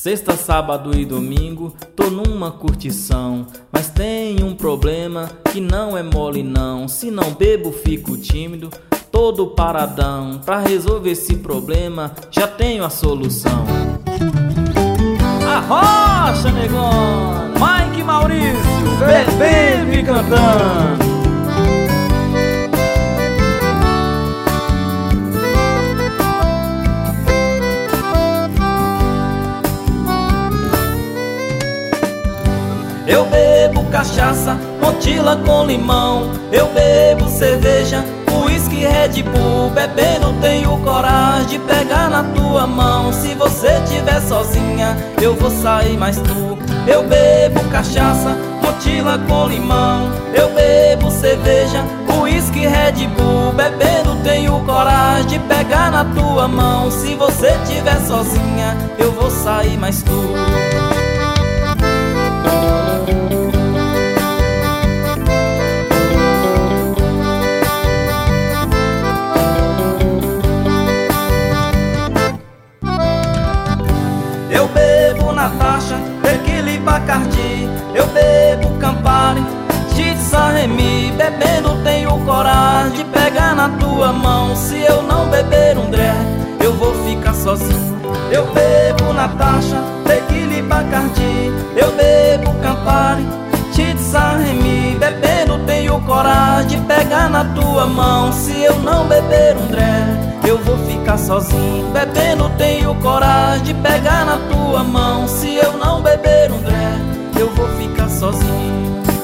Sexta, sábado e domingo, tô numa curtição. Mas tem um problema que não é mole não. Se não bebo fico tímido, todo paradão. Pra resolver esse problema já tenho a solução. Arrocha, negona! Mike Maurício, bebendo e cantando. Eu bebo cachaça, mochila com limão. Eu bebo cerveja, uísque, Red Bull. Bebendo tenho coragem de pegar na tua mão. Se você tiver sozinha, eu vou sair mais tu. Eu bebo cachaça, mochila com limão. Eu bebo cerveja, uísque, Red Bull. Bebendo tenho coragem de pegar na tua mão. Se você tiver sozinha, eu vou sair mais tu. Eu bebo Natasha, tequila e Bacardi. Eu bebo Campari, Chit Saint-Remy. Bebendo tenho coragem de pegar na tua mão. Se eu não beber um dré, eu vou ficar sozinho. Eu bebo Natasha, tequila e Bacardi. Eu bebo Campari, Chit Saint-Remy. Bebendo tenho coragem de pegar na tua mão. Se eu não beber um dré, eu vou ficar sozinho. Bebendo tenho coragem de pegar na tua mão. Se eu não beber um dré, eu vou ficar sozinho.